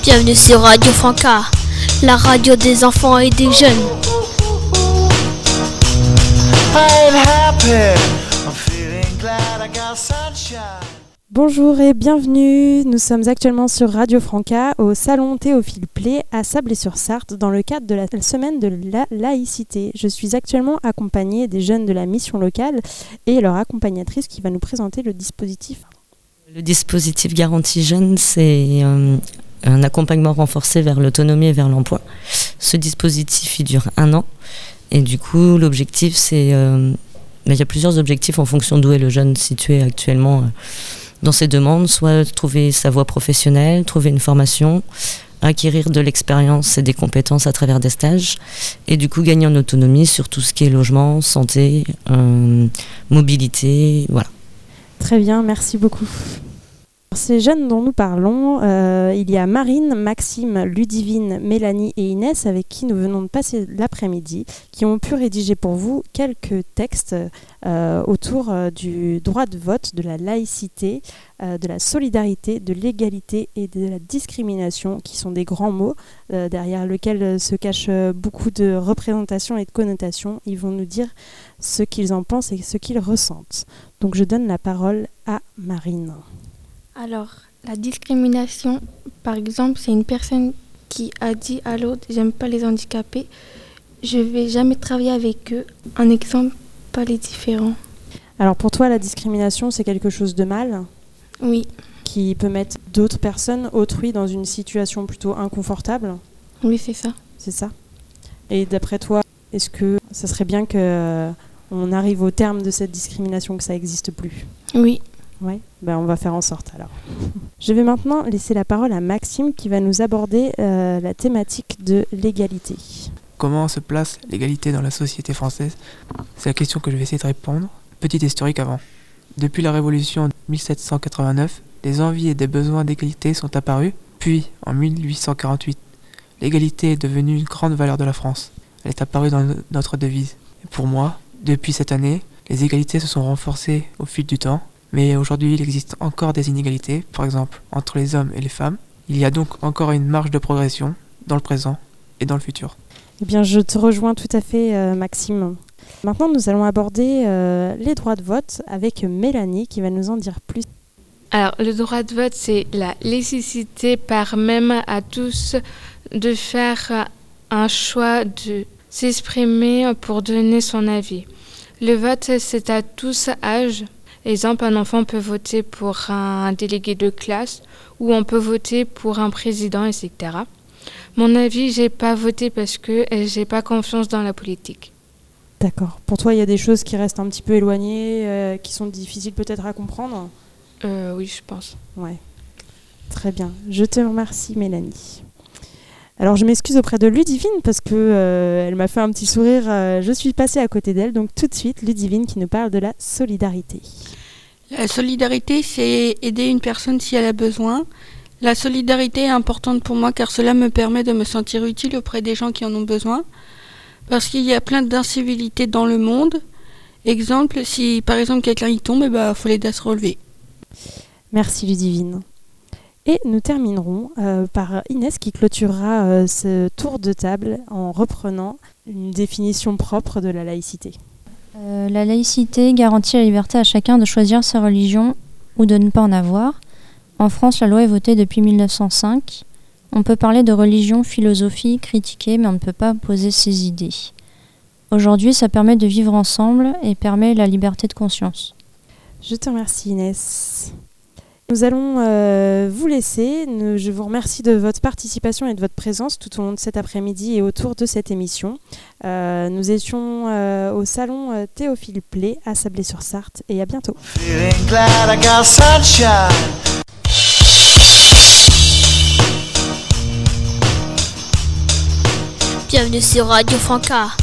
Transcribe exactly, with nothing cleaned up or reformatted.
Bienvenue sur Radio Franca, la radio des enfants et des jeunes. Bonjour et bienvenue, nous sommes actuellement sur Radio Franca au salon Théophile Plé à Sablé-sur-Sarthe dans le cadre de la semaine de la laïcité. Je suis actuellement accompagnée des jeunes de la mission locale et leur accompagnatrice qui va nous présenter le dispositif. Le dispositif Garantie Jeunes, c'est euh, un accompagnement renforcé vers l'autonomie et vers l'emploi. Ce dispositif, il dure un an et du coup l'objectif c'est... Euh, mais il y a plusieurs objectifs en fonction d'où est le jeune situé actuellement euh, dans ses demandes, soit trouver sa voie professionnelle, trouver une formation, acquérir de l'expérience et des compétences à travers des stages, et du coup gagner en autonomie sur tout ce qui est logement, santé, euh, mobilité, voilà. Très bien, merci beaucoup. Ces jeunes dont nous parlons, euh, il y a Marine, Maxime, Ludivine, Mélanie et Inès avec qui nous venons de passer l'après-midi, qui ont pu rédiger pour vous quelques textes euh, autour euh, du droit de vote, de la laïcité, euh, de la solidarité, de l'égalité et de la discrimination, qui sont des grands mots euh, derrière lesquels se cachent beaucoup de représentations et de connotations. Ils vont nous dire ce qu'ils en pensent et ce qu'ils ressentent. Donc je donne la parole à Marine. Alors, la discrimination, par exemple, c'est une personne qui a dit à l'autre « j'aime pas les handicapés, je vais jamais travailler avec eux ». Un exemple, pas les différents. Alors pour toi, la discrimination, c'est quelque chose de mal ? Oui. Qui peut mettre d'autres personnes, autrui, dans une situation plutôt inconfortable ? Oui, c'est ça. C'est ça. Et d'après toi, est-ce que ça serait bien qu'on euh, arrive au terme de cette discrimination, que ça n'existe plus ? Oui. Oui, ben on va faire en sorte alors. Je vais maintenant laisser la parole à Maxime qui va nous aborder euh, la thématique de l'égalité. Comment se place l'égalité dans la société française ? C'est la question que je vais essayer de répondre. Petit historique avant. Depuis la Révolution de mille sept cent quatre-vingt-neuf, des envies et des besoins d'égalité sont apparus, puis en mille huit cent quarante-huit, l'égalité est devenue une grande valeur de la France. Elle est apparue dans notre devise. Et pour moi, depuis cette année, les égalités se sont renforcées au fil du temps. Mais aujourd'hui, il existe encore des inégalités, par exemple entre les hommes et les femmes. Il y a donc encore une marge de progression dans le présent et dans le futur. Eh bien, je te rejoins tout à fait, euh, Maxime. Maintenant, nous allons aborder euh, les droits de vote avec Mélanie qui va nous en dire plus. Alors, le droit de vote, c'est la nécessité par même à tous de faire un choix, de s'exprimer pour donner son avis. Le vote, c'est à tous âges. Exemple, un enfant peut voter pour un délégué de classe ou on peut voter pour un président, et cetera. Mon avis, j'ai pas voté parce que j'ai pas confiance dans la politique. D'accord. Pour toi, il y a des choses qui restent un petit peu éloignées, euh, qui sont difficiles peut-être à comprendre ? euh, Oui, je pense. Ouais. Très bien. Je te remercie, Mélanie. Alors, je m'excuse auprès de Ludivine parce que euh, elle m'a fait un petit sourire. Euh, je suis passée à côté d'elle. Donc, tout de suite, Ludivine qui nous parle de la solidarité. La solidarité, c'est aider une personne si elle a besoin. La solidarité est importante pour moi car cela me permet de me sentir utile auprès des gens qui en ont besoin. Parce qu'il y a plein d'incivilités dans le monde. Exemple, si par exemple quelqu'un y tombe, il bah, faut l'aider à se relever. Merci Ludivine. Et nous terminerons euh, par Inès qui clôturera euh, ce tour de table en reprenant une définition propre de la laïcité. Euh, la laïcité garantit la liberté à chacun de choisir sa religion ou de ne pas en avoir. En France, la loi est votée depuis mille neuf cent cinq. On peut parler de religion, philosophie, critiquer, mais on ne peut pas imposer ses idées. Aujourd'hui, ça permet de vivre ensemble et permet la liberté de conscience. Je te remercie Inès. Nous allons euh, vous laisser. Nous, je vous remercie de votre participation et de votre présence tout au long de cet après-midi et autour de cette émission. Euh, nous étions euh, au salon euh, Théophile Plé à Sablé-sur-Sarthe et à bientôt. Bienvenue sur Radio Franca.